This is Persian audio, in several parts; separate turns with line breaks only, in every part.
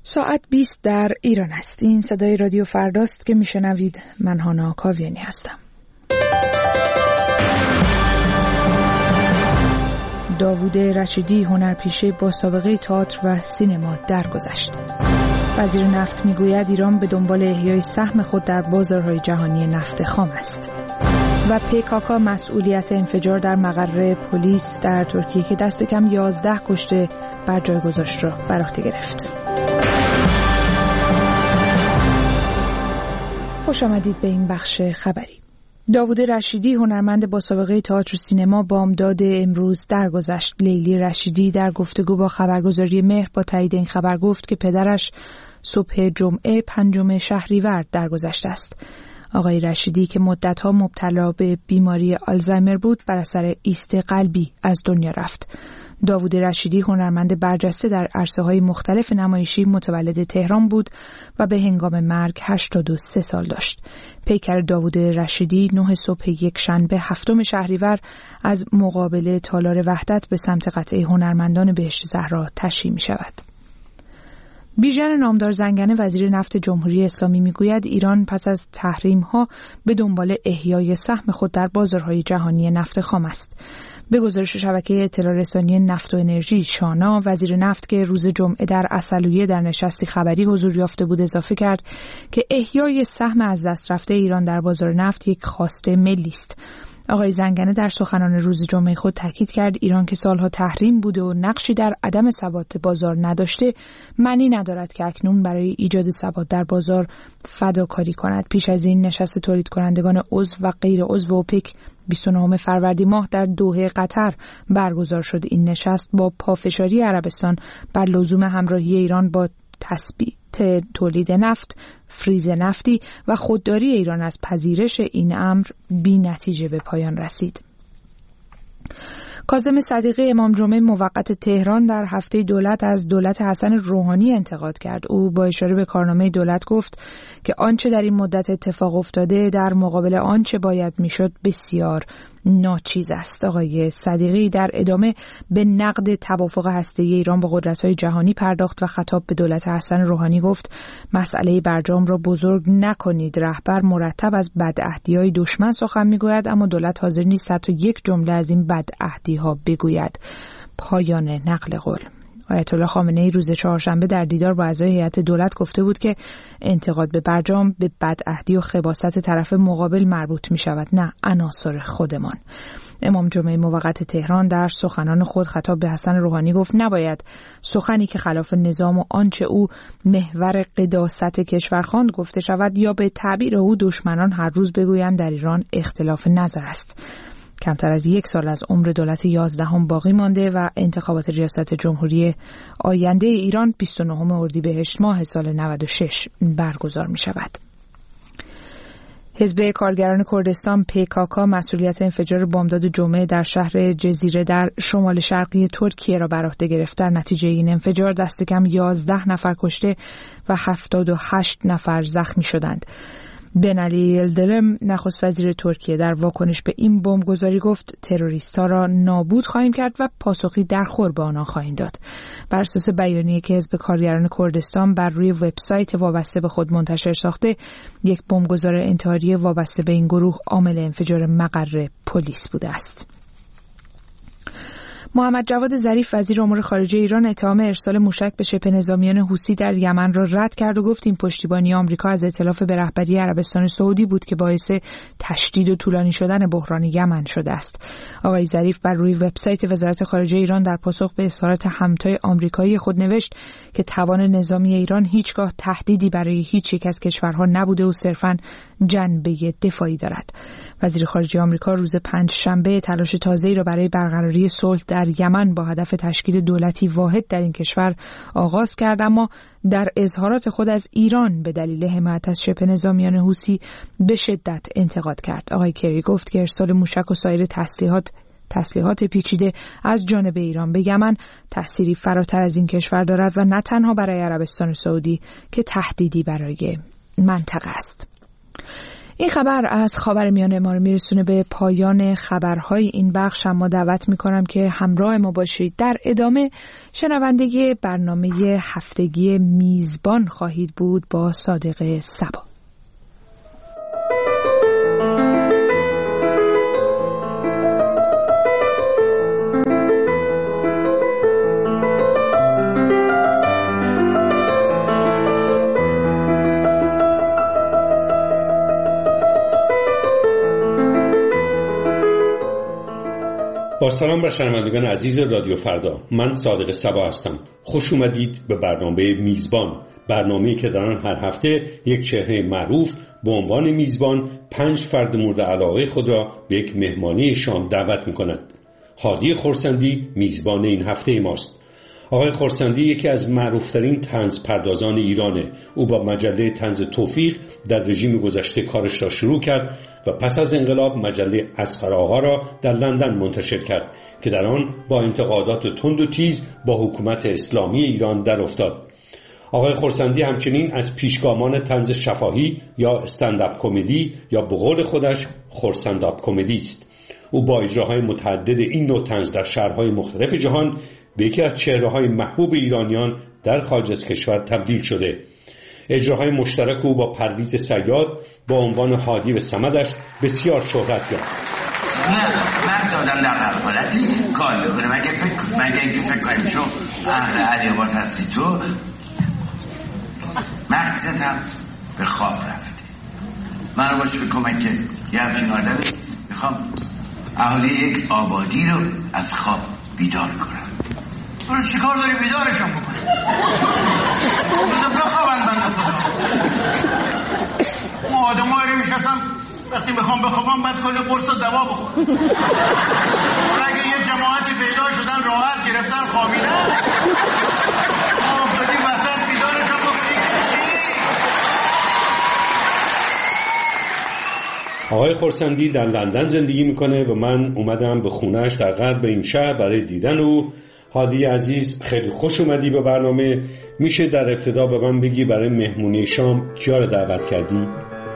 ساعت 20 در ایران است. این صدای رادیو فرداست که میشنوید. من هانا کاویانی هستم. داوود رشیدی هنرپیشه با سابقه تئاتر و سینما درگذشت. وزیر نفت میگوید ایران به دنبال احیای سهم خود در بازارهای جهانی نفت خام است. و PKK مسئولیت انفجار در مقر پلیس در ترکیه که دست کم 11 کشته بر جای گذاشت را بر عهده گرفت. خوش آمدید به این بخش خبری. داوود رشیدی هنرمند با سابقه تئاتر و سینما بامداد امروز درگذشت. لیلی رشیدی در گفتگو با خبرگزاری مهر با تایید این خبر گفت که پدرش صبح جمعه 5 شهریور درگذشته است. آقای رشیدی که مدت‌ها مبتلا به بیماری آلزایمر بود بر اثر ایست قلبی از دنیا رفت. داوود رشیدی هنرمند برجسته در عرصه‌های مختلف نمایشی متولد تهران بود و به هنگام مرگ 83 سال داشت. پیکر داوود رشیدی 9 صبح یکشنبه 7 شهریور از مقابل تالار وحدت به سمت قطعه هنرمندان بهشت زهرا تشییع می‌شود. بیژن نامدار زنگنه وزیر نفت جمهوری اسلامی میگوید ایران پس از تحریم‌ها به دنبال احیای سهم خود در بازارهای جهانی نفت خام است. به گزارش شبکه اطلاع رسانی نفت و انرژی شانا، وزیر نفت که روز جمعه در عسلویه در نشستی خبری حضور یافته بود اضافه کرد که احیای سهم از دست رفته ایران در بازار نفت یک خواسته ملی است. آقای زنگنه در سخنان روز جمعه خود تاکید کرد ایران که سالها تحریم بوده و نقشی در عدم ثبات بازار نداشته، معنی ندارد که اکنون برای ایجاد ثبات در بازار فداکاری کند. پیش از این نشست تولید کنندگان عضو و غیر عضو اوپک 29 فروردین ماه در دوحه قطر برگزار شد. این نشست با پافشاری عربستان بر لزوم همراهی ایران با تثبیت تولید نفت، فریز نفتی و خودداری ایران از پذیرش این امر بی نتیجه به پایان رسید. کاظم صدیقی امام جمعه موقت تهران در هفته دولت از دولت حسن روحانی انتقاد کرد. او با اشاره به کارنامه دولت گفت که آنچه در این مدت اتفاق افتاده در مقابل آنچه باید میشد بسیار ناچیز است. آقای صدیقی در ادامه به نقد توافق هسته‌ای ایران با قدرت‌های جهانی پرداخت و خطاب به دولت حسن روحانی گفت مسئله برجام را بزرگ نکنید. رهبر مرتب از بدعهدی‌های دشمن سخن می‌گوید اما دولت حاضر نیست حتی یک جمله از این بدعهدی‌ها بگوید. پایان نقل قول. آیت الله خامنه‌ای روز چهارشنبه در دیدار با اعضای هیئت دولت گفته بود که انتقاد به برجام به بدعهدی و خباثت طرف مقابل مربوط می شود، نه عناصر خودمان. امام جمعه موقت تهران در سخنان خود خطاب به حسن روحانی گفت نباید سخنی که خلاف نظام و آنچه او محور قداست کشور خواند گفته شود یا به تعبیر او دشمنان هر روز بگویند در ایران اختلاف نظر است. کمتر از 1 سال از عمر دولت 11 باقی مانده و انتخابات ریاست جمهوری آینده ایران 29 اردیبهشت ماه سال 96 برگزار می شود. حزب کارگران کردستان PKK مسئولیت انفجار بامداد جمعه در شهر جزیره در شمال شرقی ترکیه را بر عهده گرفت. در نتیجه این انفجار دست کم 11 نفر کشته و 78 نفر زخمی شدند. بنعلی یلدرم نخست وزیر ترکیه در واکنش به این بمبگذاری گفت تروریست‌ها را نابود خواهیم کرد و پاسخی درخور به آنها خواهیم داد. بر اساس بیانیه‌ای که حزب کارگران کردستان بر روی وبسایت وابسته به خود منتشر ساخته، یک بمبگذار انتحاری وابسته به این گروه عامل انفجار مقر پلیس بوده است. محمد جواد ظریف وزیر امور خارجه ایران اتهام ارسال موشک به شبه نظامیان حوثی در یمن را رد کرد و گفت این پشتیبانی آمریکا از ائتلاف به رهبری عربستان سعودی بود که باعث تشدید و طولانی شدن بحران یمن شده است. آقای ظریف بر روی وبسایت وزارت خارجه ایران در پاسخ به اظهارات همتای آمریکایی خود نوشت که توان نظامی ایران هیچگاه تهدیدی برای هیچ یک از کشورها نبوده و صرفاً جنبه دفاعی دارد. وزیر خارجه آمریکا روز پنجشنبه تلاش تازه‌ای را برای برقراری صلح در یمن با هدف تشکیل دولتی واحد در این کشور آغاز کرد، اما در اظهارات خود از ایران به دلیل حمایت از شبه نظامیان حوثی به شدت انتقاد کرد. آقای کری گفت که ارسال موشک و سایر تسلیحات پیچیده از جانب ایران به یمن تأثیری فراتر از این کشور دارد و نه تنها برای عربستان سعودی که تهدیدی برای منطقه است. این خبر از خاورمیانه ما رو میرسونه به پایان خبرهای این بخش. اما دعوت میکنم که همراه ما باشید. در ادامه شنونده برنامه هفتگی میزبان خواهید بود با صادق صبا.
با سلام بر شنوندگان عزیز رادیو فردا، من صادق صبا هستم. خوش اومدید به برنامه میزبان، برنامه‌ای که در آن هر هفته یک چهره معروف به عنوان میزبان 5 فرد مورد علاقه خود را به یک مهمانی شام دعوت می‌کند. هادی خرسندی میزبان این هفته ماست. آقای خرسندی یکی از معروفترین طنز پردازان ایرانه. او با مجله طنز توفیق در رژیم گذشته کارش را شروع کرد و پس از انقلاب مجله اصغر آقا را در لندن منتشر کرد که در آن با انتقادات تند و تیز با حکومت اسلامی ایران در افتاد. آقای خرسندی همچنین از پیشگامان طنز شفاهی یا استنداپ کمدی یا به قول خودش خرسنداپ کمدی است. او با اجراهای متعدد این نوع طنز در شهرهای مختلف جهان به یکی از چهره‌های محبوب ایرانیان در خارج از کشور تبدیل شده. اجراهای مشترک او با پرویز صیاد با عنوان هادی و صمدش بسیار شهرت یافت.
من آدم در هر حالتی کار میکنه، مگه اینکه فکر کنیم چون اهل علی آباد هستی تو مقصدم به خواب رفته. من رو باشه به کمک یه همچین آدمی میخوام اهالی یک آبادی رو از خواب بیدار کنم. برو چی کار داری بیدارشون بکنی؟ بودم بخوابن بنده خدا. ما آدم هایی میشستم وقتی میخوام بخوابم بعد کلی قرص و دوا بخورم. اگه یه جماعتی پیدا شدن راحت گرفتن خوابیدن ما افتادیم وسط بیدارشون بکنی که چی؟
آقای خرسندی در لندن زندگی میکنه و من اومدم به خونهش در غرب این شهر برای دیدن او. هادی عزیز، خیلی خوش اومدی به برنامه. میشه در ابتدا به من بگی برای مهمونی شام کیا رو دعوت کردی؟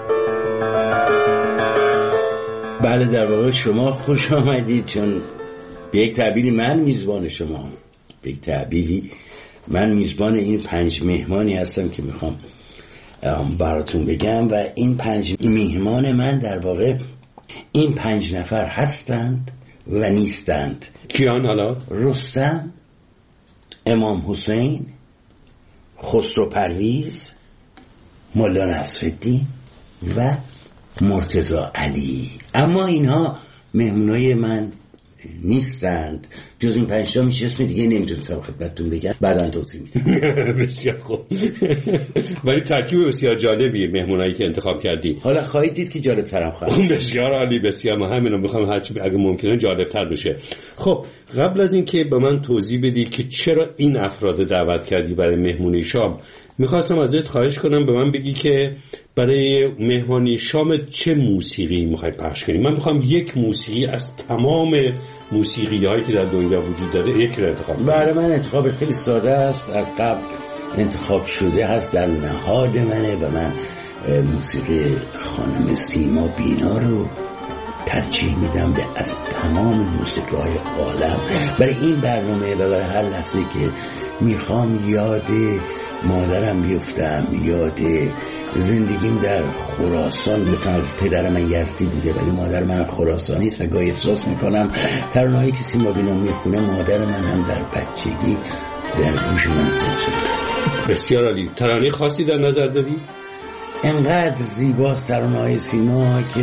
بله، در واقع شما خوش آمدید، چون به یک تعبیری من میزبان شما، به یک تعبیری من میزبان این 5 مهمانی هستم که میخوام براتون بگم. و این 5 مهمان من در واقع این 5 نفر هستند و نیستند.
کیان حالا؟
رستم، امام حسین، خسرو پرویز، مولا نصرالدین و مرتضی علی. اما اینها مهمونای من نیستند. جز این 5 تا میشه اسم دیگه نمیتونم خدمتتون بگم، بعداً توضیح میدم.
بسیار خوب. ولی ترکیب بسیار جالبیه مهمونایی که انتخاب کردی.
حالا خواهید دید که جالب ترم خواهد.
بسیار عالی، بسیار. من همینو میخوام هرچی اگه ممکنه جالب تر بشه. خب قبل از اینکه به من توضیح بدی که چرا این افراد دعوت کردی برای مهمونی شام، میخواستم ازت خواهش کنم به من بگی که برای مهمانی شام چه موسیقی میخوای پخش کنی. من میخوام یک موسیقی از تمام موسیقی هایی که در دنیا وجود داره یک رو انتخاب کنم.
برای من انتخاب خیلی ساده است، از قبل انتخاب شده هست، در نهاد منه و من موسیقی خانم سیما بینا رو ترجیح میدم به از تمام موسیقی های عالم. برای این برنامه و برای هر لحظه که میخوام یاد مادرم بیفتم، یاد زندگیم در خراسان بیفتم. پدر من یزدی بوده ولی مادر من خراسانی است و گاهی احساس میکنم ترانه‌هایی که سیما بینا میخونه مادر من هم در بچگی در گوش من زنده شده.
بسیار عالی. ترانه خاصی در نظر داری؟
انقدر زیباست ترانه‌های سیما که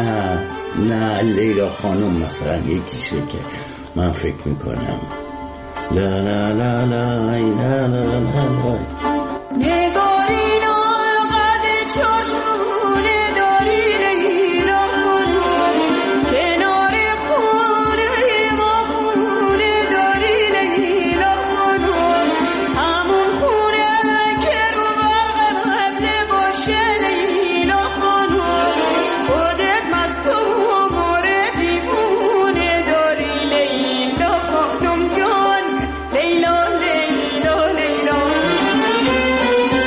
نه لیلا خانم مثلا یکیشه که من فکر میکنم لا لا لا لا لا لا لا نگارین آقد چشمونه داری لیلا خانم کنار خونه ما خونه داری لیلا خانم همون خونه که رو برق قبل باشه لیلا خانم خودت مصوم و دیوونه داری لیلا خانم جان لیلا لیلا لیلا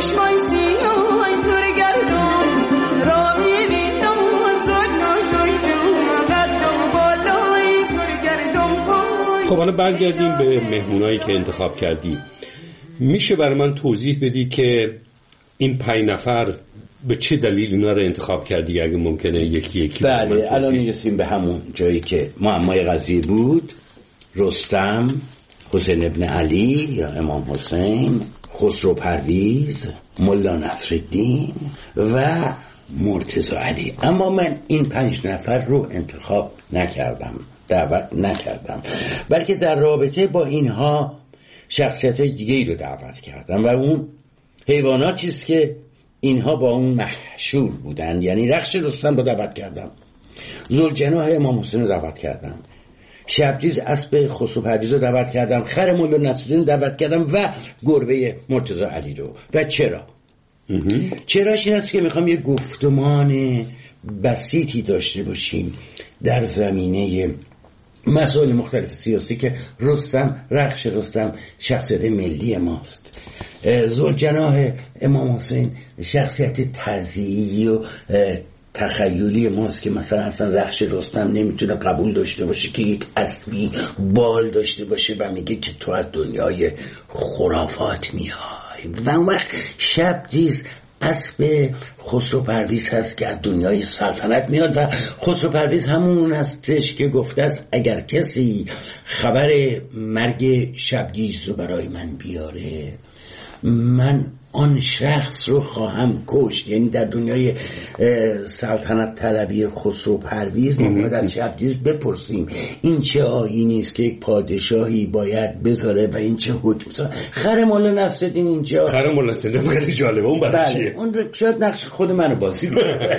خب حالا برگردیم به مهمونایی که انتخاب کردی. میشه برای من توضیح بدی که این 5 نفر به چه دلیل اینا رو انتخاب کردی اگه ممکنه یکی
بله الان میرسیم به همون جایی که معمای قضیه بود. رستم، حسین ابن علی یا امام حسین، خسرو پرویز، ملا نصرالدین و مرتضی علی. اما من این 5 نفر رو انتخاب نکردم، دعوت نکردم، بلکه در رابطه با اینها شخصیت دیگه‌ای رو دعوت کردم و اون حیواناتی است که اینها با اون محشور بودن. یعنی رخش رستم رو دعوت کردم، ذوالجناح امام حسین رو دعوت کردم، شبدیز اسب خسرو پرویز رو دعوت کردم، خر مولا نصرالدین دعوت کردم و گربه مرتضی علی رو. و چراش این است که میخوام یه گفتمان بسیطی داشته باشیم در زمینه مسائل مختلف سیاسی که رخش رستم شخصیت ملی ماست، ذوالجناح امام حسین شخصیت تزییعی و تخیلی ماست که مثلا اصلا رخش رستم نمیتونه قبول داشته باشه که یک اسبی بال داشته باشه و میگه که تو از دنیای خرافات میای. و اون وقت شبدیز اسب خسرو پرویز هست که از دنیای سلطنت میاد و خسرو پرویز همون هستش که گفته است اگر کسی خبر مرگ شبدیز رو برای من بیاره من آن شخص رو خواهم کشت. یعنی در دنیای سلطنت طلبی خسرو پرویز ما باید از شبدیز بپرسیم این چه آیینی است که یک پادشاهی باید بذاره و این چه حکم. خر مولا نصرالدین اینجا،
خر مولا نصرالدین خیلی جالبه. اون برای چیه؟
اون شاید نقش خود منو بازی کنه.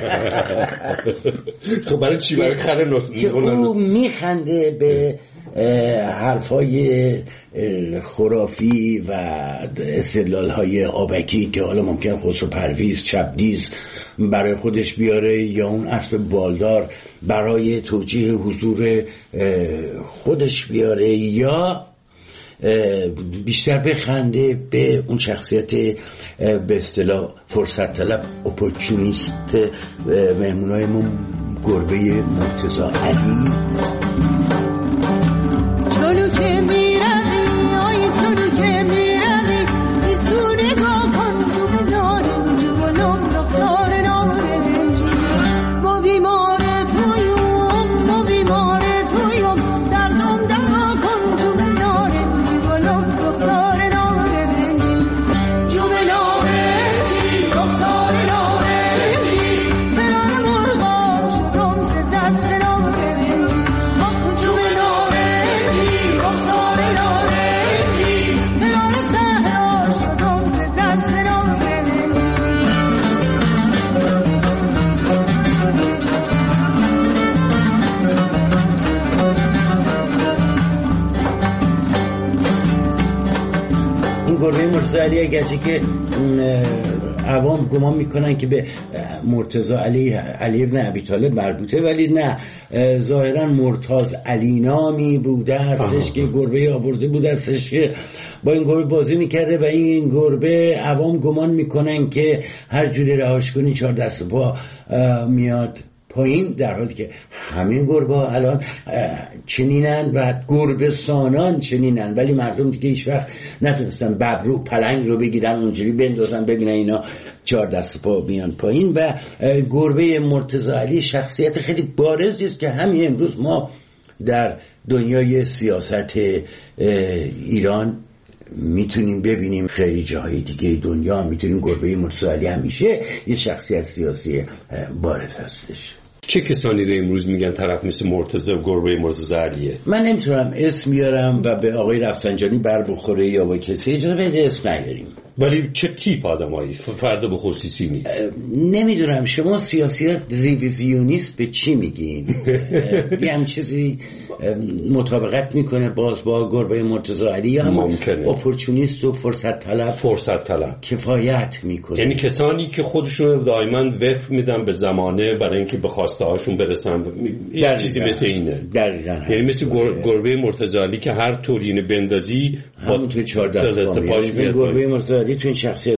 تو برای چی؟ برای خر
که او میخنده به حرفای خرافی و استدلال‌های آبکی که حالا ممکن خسرو پرویز شبدیز برای خودش بیاره یا اون اسب بالدار برای توجیه حضور خودش بیاره، یا بیشتر بخنده به اون شخصیت به اصطلاح فرصت طلب اپورتونیست مهمونایمون گربه مرتضی علی.
چونو که میروی آی چونو که میروی تو نگاه کن تو به نارنجی گلم رفتار نارنجی ما بیمار تویم دردم دوا کن تو به نارنجی گلم رفتار نارنجی جو به نارنجی رفتار نارنجی برای مرغا شدم ز دست نارنجی جو به نارنجی رفتار نارنجی برای صحرا شدم ز دست نارنجی.
این گربه مرتضی علی اگرچه که عوام گمان میکنن که به مرتضی علی ابن ابی طالب مربوطه، ولی نه، ظاهرا مرتضی علی نامی بوده هستش که گربه آورده بوده هستش که با این گربه بازی میکرده و این گربه عوام گمان میکنن که هر جوری رهاش کنی 4 دست پا میاد پایین، در حالی که همین گربه ها الان چنینن و گربه سانان چنینن، ولی مردم دیگه هیچ وقت نتونستن ببرو پلنگ رو بگیرن اونجوری بندازن ببینن اینا 4 دست پا میان پایین. و گربه مرتضی علی شخصیت خیلی بارزی است که همین امروز ما در دنیای سیاست ایران میتونیم ببینیم، خیلی جاهای دیگه دنیا میتونیم گربه مرتضی علی همیشه یه شخصیت سیاسی بارز هستش.
چه کسانی رو امروز میگن طرف مثل مرتضی و گربه مرتضی علیه؟
من نمیتونم اسم بیارم و به آقای رفسنجانی بر بخوره یا با کسی اجازه بده اسم نیاریم.
ولی چه تیپ آدمایی؟ فرد به خصوصی نیست.
نمیدونم شما سیاسی ریویزیونیست به چی میگین؟ یه هم چیزی مطابقت میکنه باز با گربه مرتضی علی یا هم اپورتونیست و فرصت طلب کفایت میکنه؟
یعنی کسانی که خودشون دائما وقف میدن به زمانه برای اینکه به خواسته هاشون برسن. یه چیزی مثل اینه.
دقیقاً.
یعنی مثل گربه مرتضی علی که هر طور اینو بندازی
همون تو 4 دست پاش میاد. گربه مرتضی علی تو این شخصیت